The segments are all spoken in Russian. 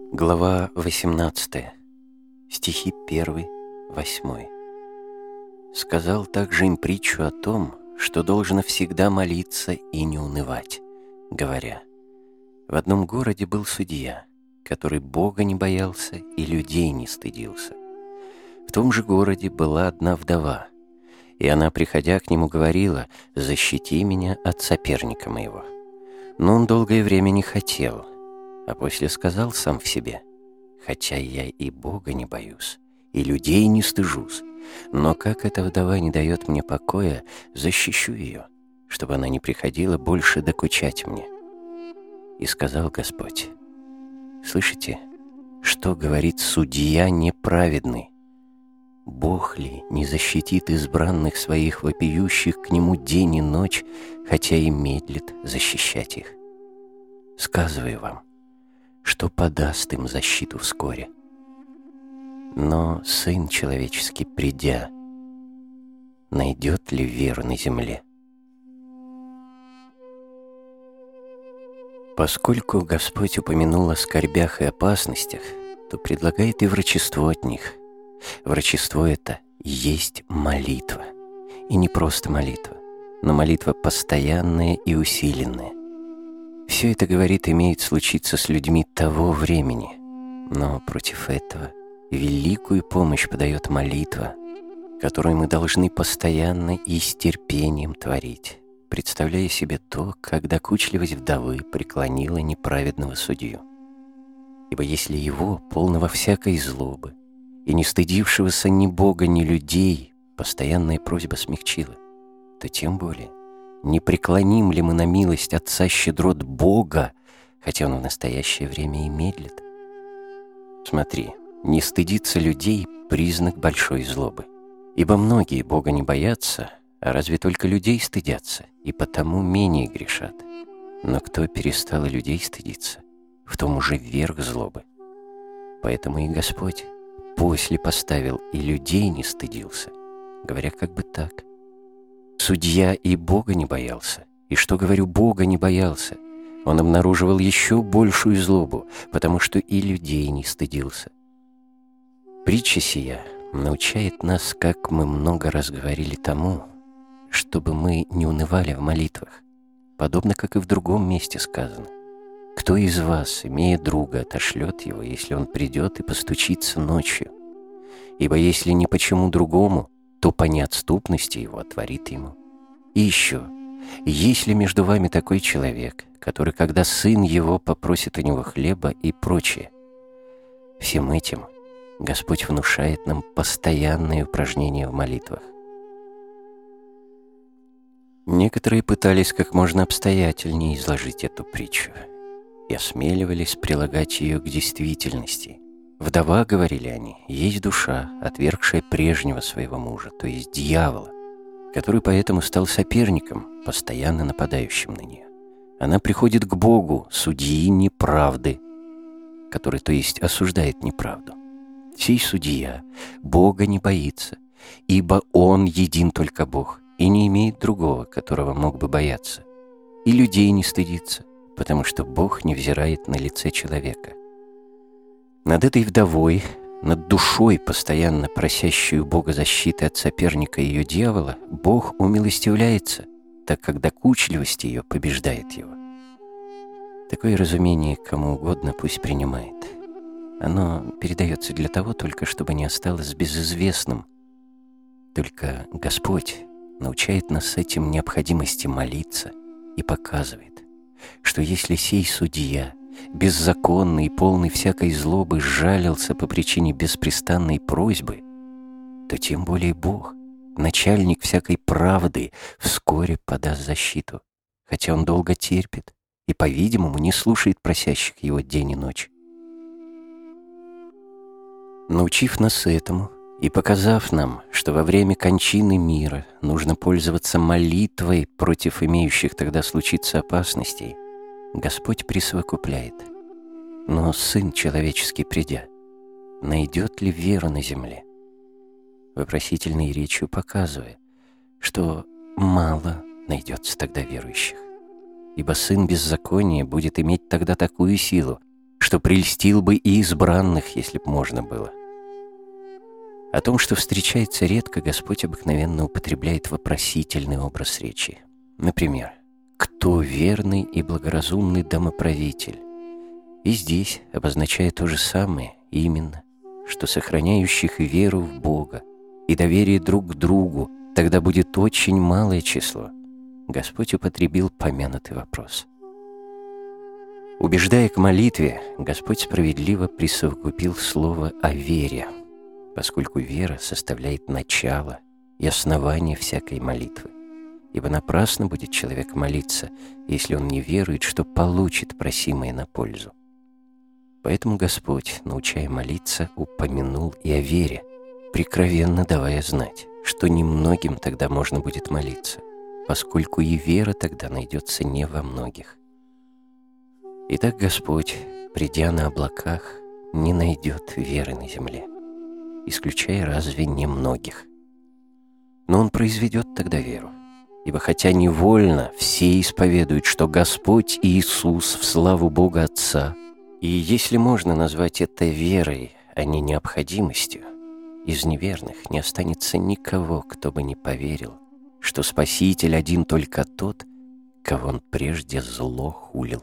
Глава 18, стихи 1, 8. «Сказал также им притчу о том, что должно всегда молиться и не унывать, говоря: в одном городе был судья, который Бога не боялся и людей не стыдился. В том же городе была одна вдова, и она, приходя к нему, говорила: защити меня от соперника моего. Но он долгое время не хотел, а после сказал сам в себе: хотя я и Бога не боюсь, и людей не стыжусь, но как эта вдова не дает мне покоя, защищу ее, чтобы она не приходила больше докучать мне. И сказал Господь: слышите, что говорит судья неправедный? Бог ли не защитит избранных своих, вопиющих к нему день и ночь, хотя и медлит защищать их? Сказываю вам, что подаст им защиту вскоре. Но Сын Человеческий, придя, найдет ли веру на земле?» Поскольку Господь упомянул о скорбях и опасностях, то предлагает и врачество от них. Врачество это есть молитва. И не просто молитва, но молитва постоянная и усиленная. Все это, говорит, имеет случиться с людьми того времени, но против этого великую помощь подает молитва, которую мы должны постоянно и с терпением творить, представляя себе то, как докучливость вдовы преклонила неправедного судью. Ибо если его, полного всякой злобы, и не стыдившегося ни Бога, ни людей, постоянная просьба смягчила, то тем более не преклоним ли мы на милость Отца щедрот Бога, хотя Он в настоящее время и медлит? Смотри, не стыдиться людей — признак большой злобы. Ибо многие Бога не боятся, а разве только людей стыдятся, и потому менее грешат. Но кто перестал и людей стыдиться, в том уже верх злобы. Поэтому и Господь после поставил и людей не стыдился, говоря как бы так: судья и Бога не боялся, и что, говорю, Бога не боялся, он обнаруживал еще большую злобу, потому что и людей не стыдился. Притча сия научает нас, как мы много раз говорили, тому, чтобы мы не унывали в молитвах, подобно как и в другом месте сказано: кто из вас, имея друга, отошлет его, если он придет и постучится ночью? Ибо если ни почему другому, то по неотступности его отворит ему. И еще, есть ли между вами такой человек, который, когда сын его попросит у него хлеба и прочее? Всем этим Господь внушает нам постоянные упражнения в молитвах. Некоторые пытались как можно обстоятельнее изложить эту притчу и осмеливались прилагать ее к действительности. Вдова, говорили они, есть душа, отвергшая прежнего своего мужа, то есть дьявола, который поэтому стал соперником, постоянно нападающим на нее. Она приходит к Богу, судьи неправды, который, то есть, осуждает неправду. Сей судья Бога не боится, ибо Он един только Бог, и не имеет другого, которого мог бы бояться. И людей не стыдится, потому что Бог не взирает на лице человека. Над этой вдовой, над душой, постоянно просящую Бога защиты от соперника ее дьявола, Бог умилостивляется, так как докучливость ее побеждает его. Такое разумение кому угодно пусть принимает. Оно передается для того только, чтобы не осталось безызвестным. Только Господь научает нас с этим необходимости молиться и показывает, что если сей судья, беззаконный и полный всякой злобы, жалился по причине беспрестанной просьбы, то тем более Бог, начальник всякой правды, вскоре подаст защиту, хотя Он долго терпит и, по-видимому, не слушает просящих Его день и ночь. Научив нас этому и показав нам, что во время кончины мира нужно пользоваться молитвой против имеющих тогда случиться опасностей, Господь присовокупляет: но Сын Человеческий, придя, найдет ли веру на земле? Вопросительной речью показывая, что мало найдется тогда верующих, ибо сын беззакония будет иметь тогда такую силу, что прельстил бы и избранных, если б можно было. О том, что встречается редко, Господь обыкновенно употребляет вопросительный образ речи. Например, «Кто верный и благоразумный домоправитель?» И здесь, обозначая то же самое, именно, что сохраняющих веру в Бога и доверие друг к другу тогда будет очень малое число, Господь употребил помянутый вопрос. Убеждая к молитве, Господь справедливо присовокупил слово о вере, поскольку вера составляет начало и основание всякой молитвы. Ибо напрасно будет человек молиться, если он не верует, что получит просимое на пользу. Поэтому Господь, научая молиться, упомянул и о вере, прикровенно давая знать, что немногим тогда можно будет молиться, поскольку и вера тогда найдется не во многих. Итак, Господь, придя на облаках, не найдет веры на земле, исключая разве немногих. Но Он произведет тогда веру, ибо хотя невольно все исповедуют, что Господь Иисус в славу Бога Отца, и если можно назвать это верой, а не необходимостью, из неверных не останется никого, кто бы не поверил, что Спаситель один только тот, кого Он прежде зло хулил.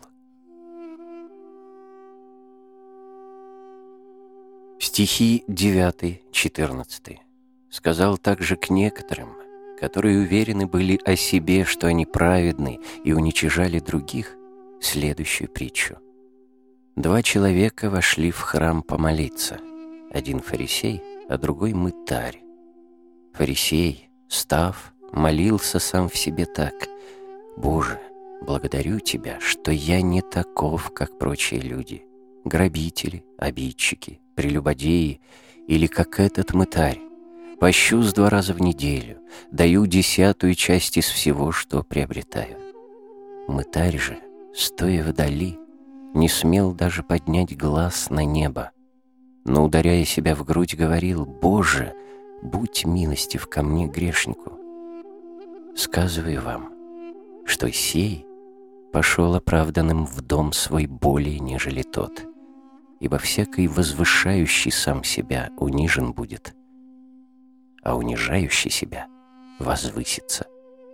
Стихи 9-14. «Сказал также к некоторым, которые уверены были о себе, что они праведны, и уничижали других, следующую притчу. 2 человека вошли в храм помолиться, один фарисей, а другой мытарь. Фарисей, став, молился сам в себе так: «Боже, благодарю Тебя, что я не таков, как прочие люди, грабители, обидчики, прелюбодеи, или как этот мытарь. Пощусь 2 раза в неделю, даю 10-ую часть из всего, что приобретаю». Мытарь же, стоя вдали, не смел даже поднять глаз на небо, но, ударяя себя в грудь, говорил: «Боже, будь милостив ко мне, грешнику». Сказываю вам, что сей пошел оправданным в дом свой более, нежели тот, ибо всякий возвышающий сам себя унижен будет, а унижающий себя возвысится.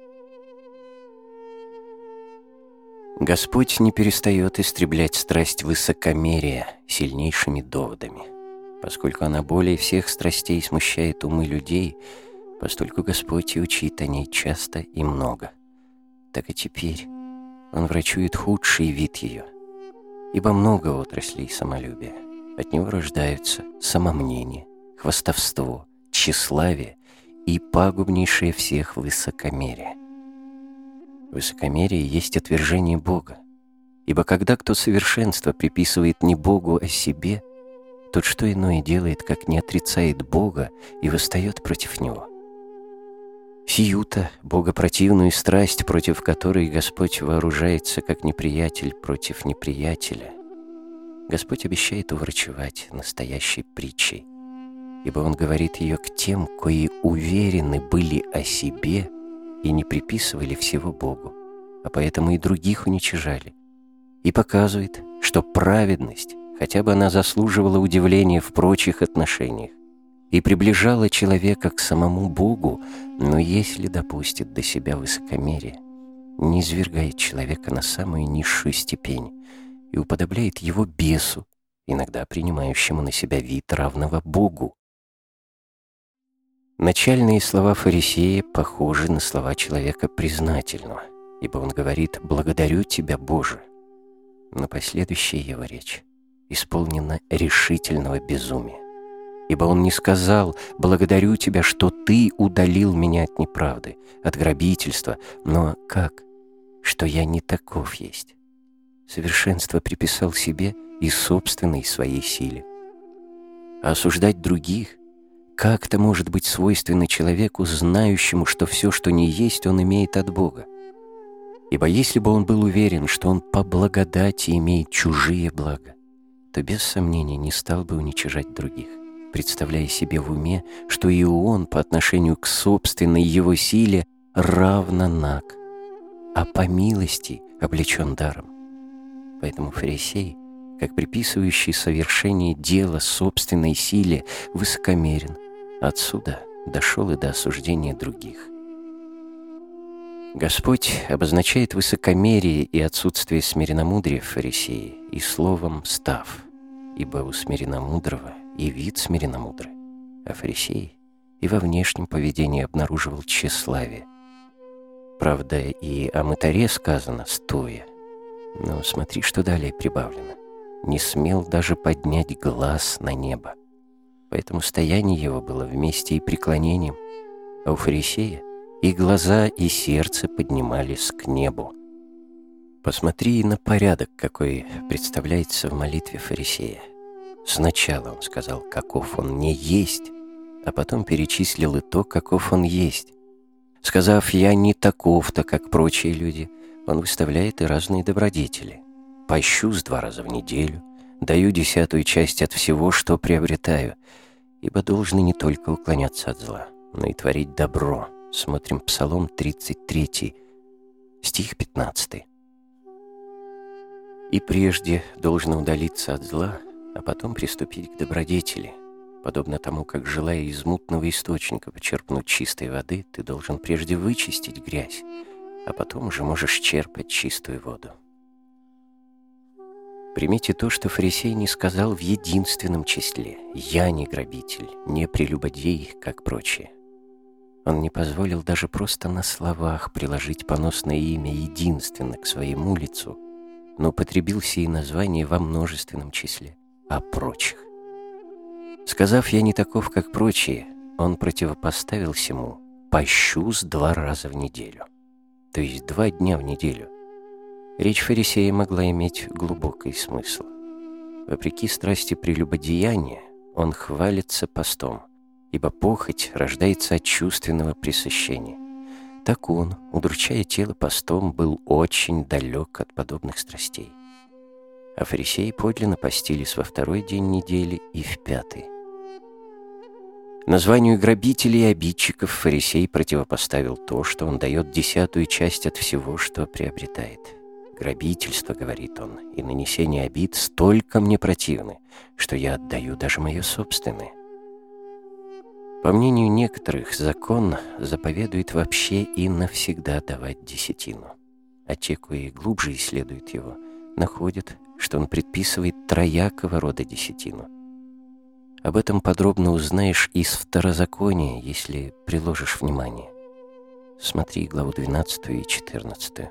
Господь не перестает истреблять страсть высокомерия сильнейшими доводами. Поскольку она более всех страстей смущает умы людей, постольку Господь и учит о ней часто и много. Так и теперь Он врачует худший вид ее, ибо много отраслей самолюбия. От него рождаются самомнение, хвастовство, тщеславие и пагубнейшее всех высокомерие. Высокомерие есть отвержение Бога, ибо когда кто совершенство приписывает не Богу, а себе, тот что иное делает, как не отрицает Бога и восстает против Него. Сию-то богопротивную страсть, против которой Господь вооружается как неприятель против неприятеля, Господь обещает уврачевать настоящей притчей, ибо Он говорит ее к тем, кои уверены были о себе и не приписывали всего Богу, а поэтому и других уничижали, и показывает, что праведность, хотя бы она заслуживала удивления в прочих отношениях и приближала человека к самому Богу, но если допустит до себя высокомерие, низвергает человека на самую низшую степень и уподобляет его бесу, иногда принимающему на себя вид равного Богу. Начальные слова фарисея похожи на слова человека признательного, ибо он говорит: «Благодарю Тебя, Боже». Но последующая его речь исполнена решительного безумия, ибо он не сказал: «Благодарю Тебя, что Ты удалил меня от неправды, от грабительства», но как? Что я не таков есть. Совершенство приписал себе и собственной своей силе. А осуждать других как-то может быть свойственно человеку, знающему, что все, что не есть, он имеет от Бога. Ибо если бы он был уверен, что он по благодати имеет чужие блага, то без сомнения не стал бы уничижать других, представляя себе в уме, что и он по отношению к собственной его силе равно наг, а по милости облечен даром. Поэтому фарисей как приписывающий совершение дела собственной силе, высокомерен. Отсюда дошел и до осуждения других. Господь обозначает высокомерие и отсутствие смиренномудрия в фарисее и словом «став», ибо у смиренномудрого и вид смиренномудрый, а фарисей и во внешнем поведении обнаруживал тщеславие. Правда, и о мытаре сказано «стоя». Но смотри, что далее прибавлено. Не смел даже поднять глаз на небо. Поэтому стояние его было вместе и преклонением, а у фарисея и глаза, и сердце поднимались к небу. Посмотри на порядок, какой представляется в молитве фарисея. Сначала он сказал, каков он не есть, а потом перечислил и то, каков он есть. Сказав «я не таков-то, как прочие люди», он выставляет и разные добродетели. «Пощусь 2 раза в неделю, даю 10-ю часть от всего, что приобретаю, ибо должны не только уклоняться от зла, но и творить добро». Смотрим Псалом 33, стих 15. «И прежде должно удалиться от зла, а потом приступить к добродетели. Подобно тому, как, желая из мутного источника почерпнуть чистой воды, ты должен прежде вычистить грязь, а потом уже можешь черпать чистую воду». Примите то, что фарисей не сказал в единственном числе: «Я не грабитель, не прелюбодей, как прочие». Он не позволил даже просто на словах приложить поносное имя единственно к своему лицу, но употребил сие название во множественном числе, о прочих. Сказав «я не таков, как прочие», он противопоставил сему «пощусь 2 раза в неделю», то есть 2 дня в неделю. Речь фарисея могла иметь глубокий смысл. Вопреки страсти прелюбодеяния, он хвалится постом, ибо похоть рождается от чувственного пресыщения. Так он, удручая тело постом, был очень далек от подобных страстей. А фарисеи подлинно постились во 2-й день недели и в 5-й. Названию грабителей и обидчиков фарисей противопоставил то, что он дает 10-ю часть от всего, что приобретает. «Грабительство, — говорит он, — и нанесение обид столько мне противны, что я отдаю даже мое собственное». По мнению некоторых, закон заповедует вообще и навсегда давать десятину. А те, кои глубже исследуют его, находят, что он предписывает троякого рода десятину. Об этом подробно узнаешь из Второзакония, если приложишь внимание. Смотри главу 12 и 14.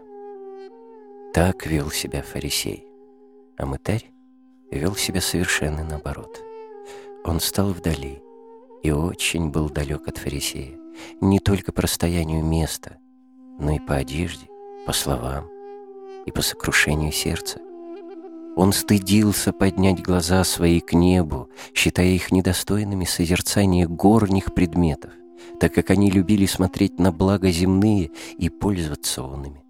Так вел себя фарисей, а мытарь вел себя совершенно наоборот. Он стал вдали и очень был далек от фарисея, не только по расстоянию места, но и по одежде, по словам и по сокрушению сердца. Он стыдился поднять глаза свои к небу, считая их недостойными созерцания горних предметов, так как они любили смотреть на блага земные и пользоваться онными.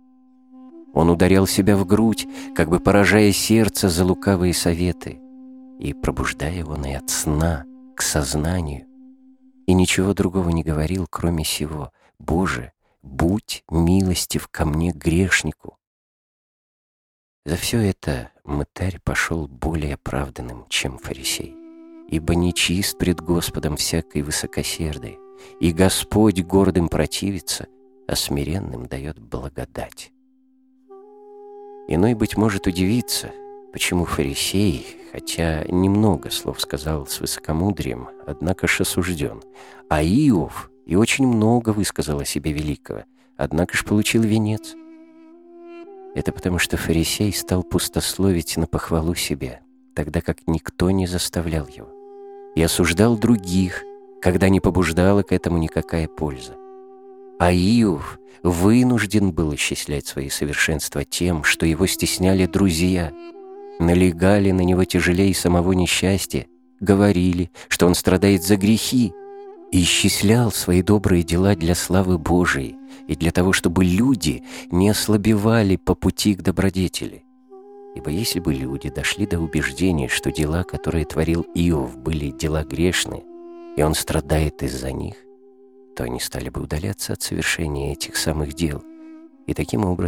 Он ударял себя в грудь, как бы поражая сердце за лукавые советы, и пробуждая его от сна к сознанию, и ничего другого не говорил, кроме сего: «Боже, будь милостив ко мне, грешнику». За все это мытарь пошел более оправданным, чем фарисей, ибо нечист пред Господом всякой высокосердый, и Господь гордым противится, а смиренным дает благодать. Иной, быть может, удивится, почему фарисей, хотя немного слов сказал с высокомудрием, однако ж осужден, а Иов и очень много высказал о себе великого, однако ж получил венец. Это потому, что фарисей стал пустословить на похвалу себя, тогда как никто не заставлял его, и осуждал других, когда не побуждала к этому никакая польза. А Иов вынужден был исчислять свои совершенства тем, что его стесняли друзья, налегали на него тяжелее самого несчастья, говорили, что он страдает за грехи, и исчислял свои добрые дела для славы Божией и для того, чтобы люди не ослабевали по пути к добродетели. Ибо если бы люди дошли до убеждения, что дела, которые творил Иов, были дела грешные, и он страдает из-за них, то они стали бы удаляться от совершения этих самых дел, и таким образом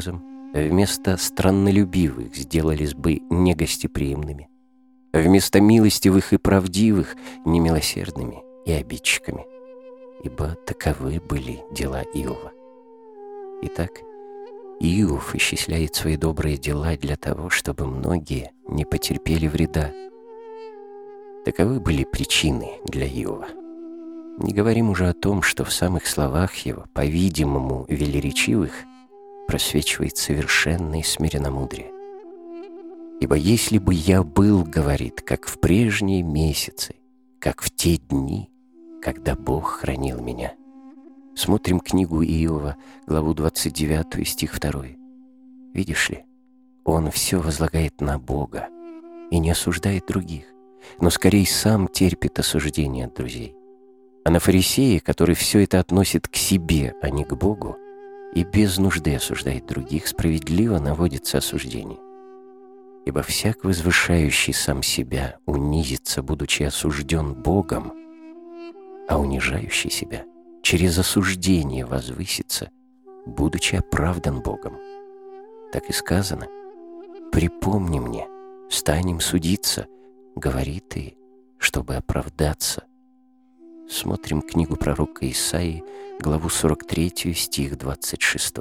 вместо страннолюбивых сделались бы негостеприимными, вместо милостивых и правдивых — немилосердными и обидчиками, ибо таковы были дела Иова. Итак, Иов исчисляет свои добрые дела для того, чтобы многие не потерпели вреда. Таковы были причины для Иова. Не говорим уже о том, что в самых словах его, по-видимому, велеречивых, просвечивает совершенное смиренномудрие. «Ибо если бы я был, — говорит, — как в прежние месяцы, как в те дни, когда Бог хранил меня». Смотрим книгу Иова, главу 29, стих 2. Видишь ли, он все возлагает на Бога и не осуждает других, но скорее сам терпит осуждение от друзей. А на фарисея, который все это относит к себе, а не к Богу, и без нужды осуждает других, справедливо наводится осуждение. Ибо всяк возвышающий сам себя унизится, будучи осужден Богом, а унижающий себя через осуждение возвысится, будучи оправдан Богом. Так и сказано: «Припомни мне, станем судиться, говори ты, чтобы оправдаться». Смотрим книгу пророка Исаии, главу 43, стих 26.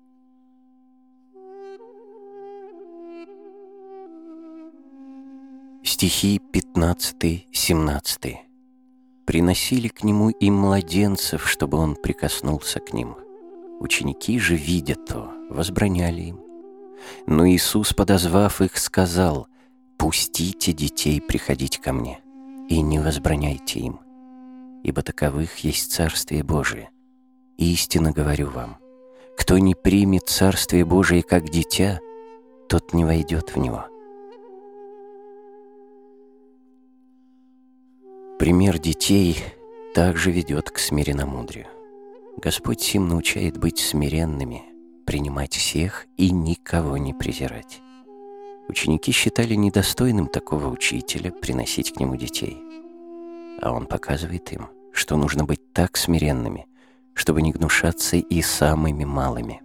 Стихи 15-17. «Приносили к нему и младенцев, чтобы он прикоснулся к ним. Ученики же, видя то, возбраняли им. Но Иисус, подозвав их, сказал: «Пустите детей приходить ко мне, и не возбраняйте им, ибо таковых есть Царствие Божие. Истинно говорю вам, кто не примет Царствие Божие как дитя, тот не войдет в него». Пример детей также ведет к смиренномудрию. Господь сим научает быть смиренными, принимать всех и никого не презирать. Ученики считали недостойным такого учителя приносить к нему детей. А он показывает им, что нужно быть так смиренными, чтобы не гнушаться и самыми малыми.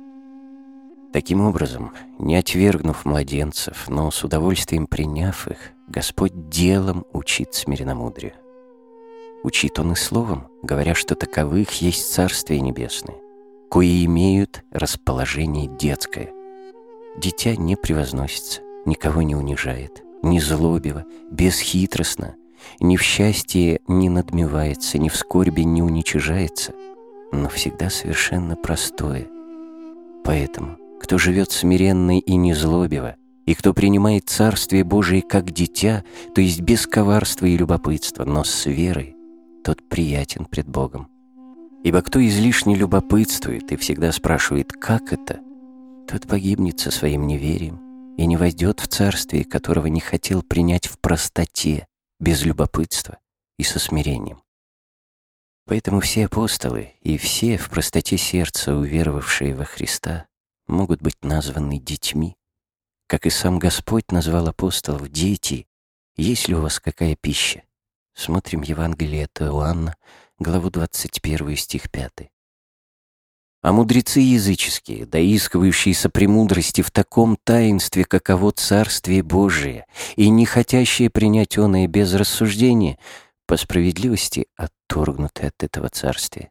Таким образом, не отвергнув младенцев, но с удовольствием приняв их, Господь делом учит смиренномудрию. Учит Он и словом, говоря, что таковых есть Царствие Небесное, кои имеют расположение детское. Дитя не превозносится, никого не унижает, не злобиво, бесхитростно, ни в счастье не надмевается, ни в скорби не уничижается, но всегда совершенно простое. Поэтому, кто живет смиренно и незлобиво, и кто принимает Царствие Божие как дитя, то есть без коварства и любопытства, но с верой, тот приятен пред Богом. Ибо кто излишне любопытствует и всегда спрашивает «как это?», тот погибнет со своим неверием и не войдет в Царствие, которого не хотел принять в простоте, без любопытства и со смирением. Поэтому все апостолы и все в простоте сердца, уверовавшие во Христа, могут быть названы детьми, как и сам Господь назвал апостолов: «Дети, есть ли у вас какая пища?» Смотрим Евангелие от Иоанна, главу 21, стих 5. А мудрецы языческие, доискивающиеся премудрости в таком таинстве, каково Царствие Божие, и не хотящие принять оное без рассуждения, по справедливости отторгнуты от этого царствия.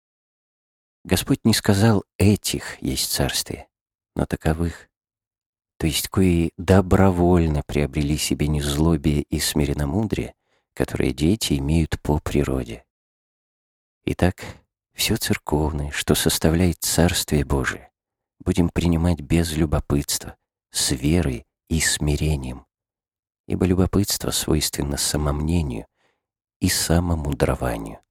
Господь не сказал «этих есть царствие», но таковых, то есть кои добровольно приобрели себе незлобие и смиренномудрие, которые дети имеют по природе. Итак, все церковное, что составляет Царствие Божие, будем принимать без любопытства, с верой и смирением, ибо любопытство свойственно самомнению и самомудрованию.